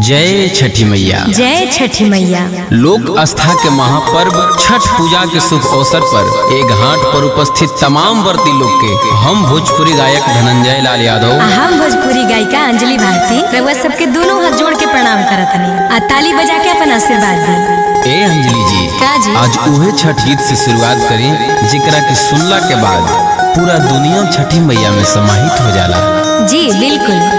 जय छठी मैया। जय छठी मैया। लोक आस्था के महापर्व छठ पूजा के शुभ अवसर पर एक घाट पर उपस्थित तमाम व्रती लोग के हम भोजपुरी गायक धनंजय लाल यादव, हम भोजपुरी गायिका अंजलि भारती रउआ सबके दोनों हाथ जोड़ के प्रणाम करत हनी आ ताली बजा के अपन आशीर्वाद दी। ए अंजलि जी, का जी? आज उहे छठ गीत से शुरुआत करी जिकरा के सुनला के बाद पूरा दुनिया छठी मैया में समाहित हो जाला। जी बिल्कुल।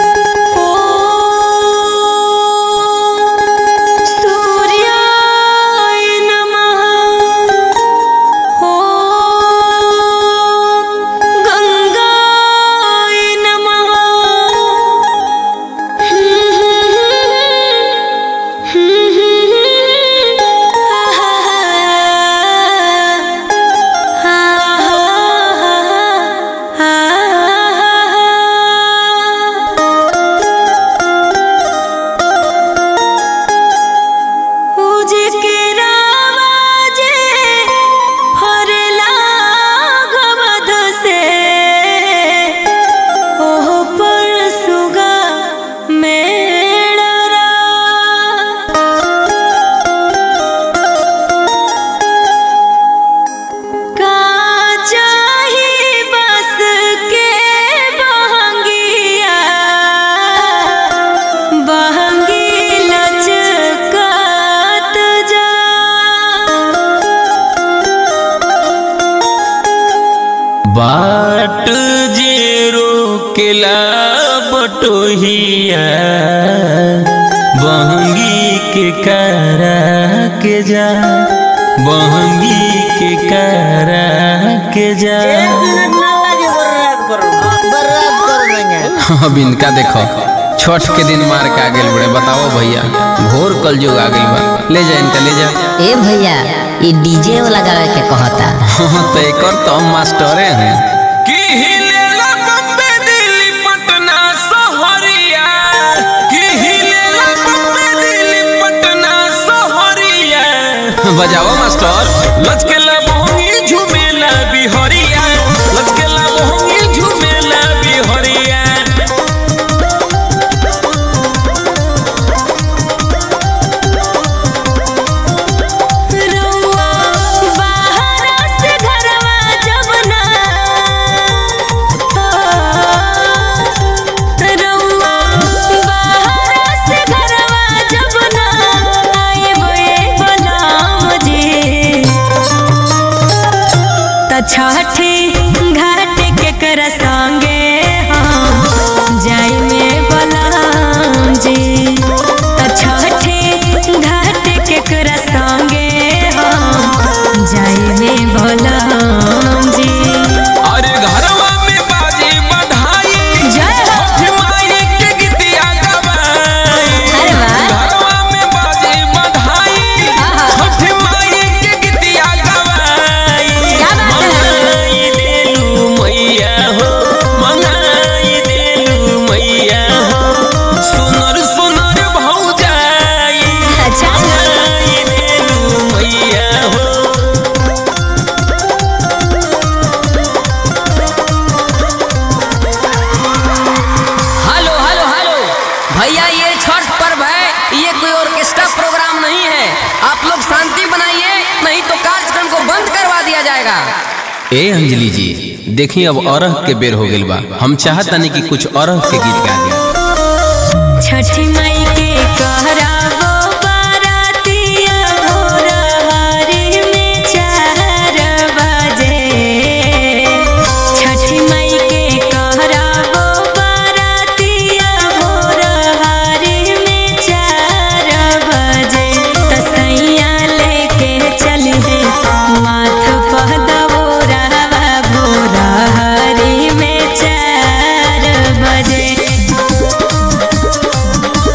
बाट जे रोकेला बटोहिया बहंगी के करा के जा, बहंगी के करा के जा। अब इनका देखो छठ के दिन मार के आ गेल बड़े, बताओ भैया घोर कल जो आ गेल बा। ले जा इनका, ले जा। ए भैया ये डीजे वाला गावे के कहता। तो एक और तो हम मास्टरे हैं कि हिलेला बम्बे दिल्ली पटना सहरिया, कि हिलेला बम्बे दिल्ली पटना सहरिया। बजाओ मास्टर। लचकेला मोहंगी झूमेला बिहरिया, लचकेला मोहंगी झूमेला बिहरिया। छठी घाट के कर संगे हम जाई में बलराम जी, छठी घाट के कर संगे हम जाई में बलराम जी। अरे घरवा में बाजी बधाई, छठी माई के गीतिया गवाई। घरवा में बाजी बधाई, छठी माई के गीतिया गवाई। मंगाई देलू मैया हो, मंगाई देलू मैया हो, सुनर सुनर भौजाई। मंगाई देलू मैया हो। हेलो हेलो हेलो भैया, ये छठ पर्व है, ये कोई ऑर्केस्ट्रा प्रोग्राम नहीं है। आप लोग शांति बनाइए, नहीं तो कार्यक्रम को बंद करवा दिया जाएगा। ए अंजलि जी, देखिए अब अरह के बेर हो गेल बा, हम चाहतानी कि कुछ अरह के गीत गा दी। छठी माई के कहरावो बारातिया भोर हारी में 4 बजे। छठी माई के कहरावो बारातिया भोर हारी में 4 बजे। तसैया लेके चली है माथ पर दबोरावा भोर हारी में 4 बजे।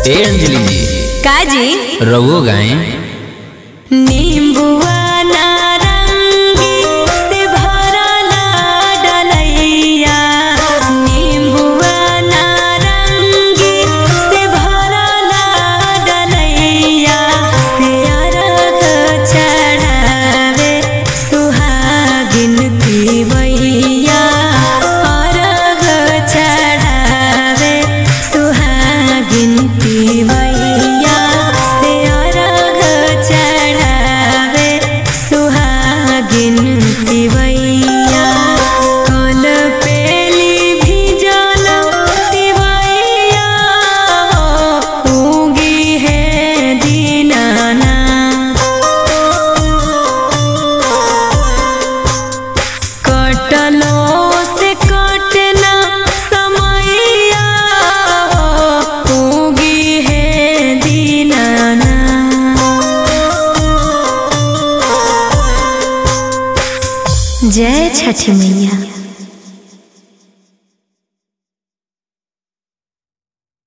ए अंजलि जी काजी रघु गाएं। नींबुआ नारंगी से भरला डलैया, नींबुआ नारंगी से भरला डलैया, से अरग चढ़ावे सुहागिन तिवैया, अरग चढ़ावे सुहागिन तिवैया, से अरग चढ़ावे सुहागिन तिवैया, कल पेली भिजल तिवैया, उगी है दीनाना, कटलो से कटना समैया, उगी है दीनाना। जय छठी मैया।